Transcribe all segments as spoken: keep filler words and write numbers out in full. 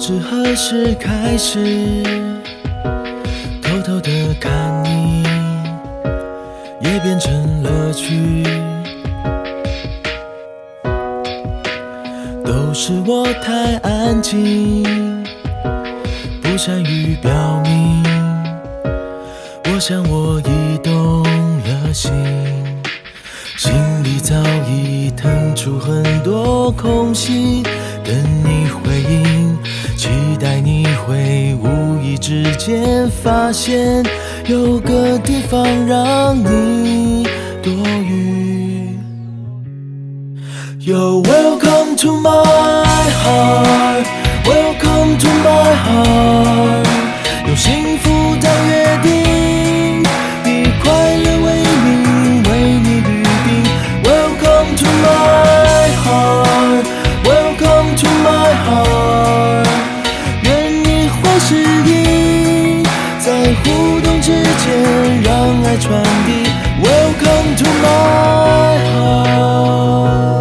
知何时开始偷偷地看你，也变成乐趣。都是我太安静，不善于表明。我想我已动了心，心里早已腾出很多空隙，等你回应，期待你会无意之间发现有个地方让你多余。You're welcome to my heart, welcome to my heart， 用幸福当约定，以快乐为名，为你预定。Welcome to my heart, welcome to my heart， 愿你会适应，在互动之间让爱传递。Welcome to my heart。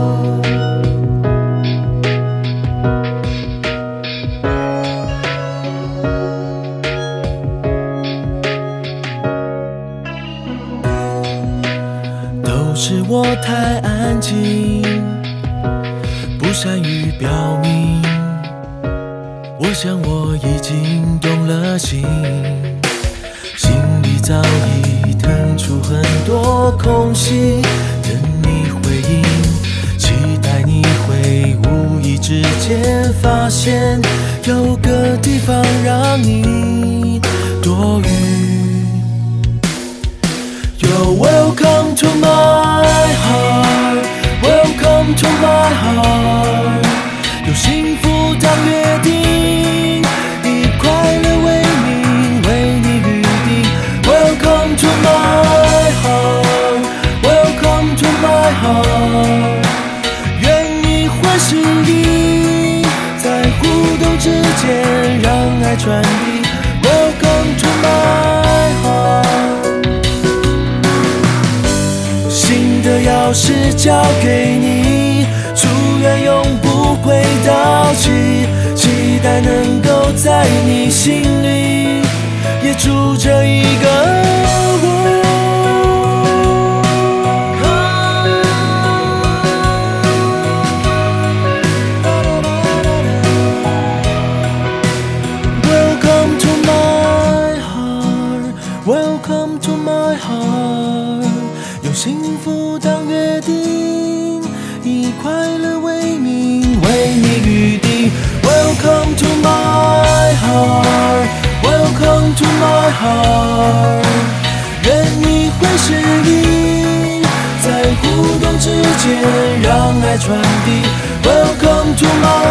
都是我太安静，不善于表明。我想我已经动了心，心里早已腾出很多空隙，等你回应，期待你会无意之间发现有个地方让你多余。You're welcome to my heart, welcome to my heart， 用幸福当约定，以快乐为名，为你预定。Welcome to my heart, welcome to my heart， 愿你会适应，在互动之间让爱传递。Welcome to my heart，心的钥匙交给你，祝愿永不会到期，期待能够在你心里也住着一个我。Welcome to my heart, welcome to my heart，用幸福当约定，以快乐为名，为你预定。Welcome to my heart, welcome to my heart， 愿你会适应，在互动之间让爱传递。Welcome to my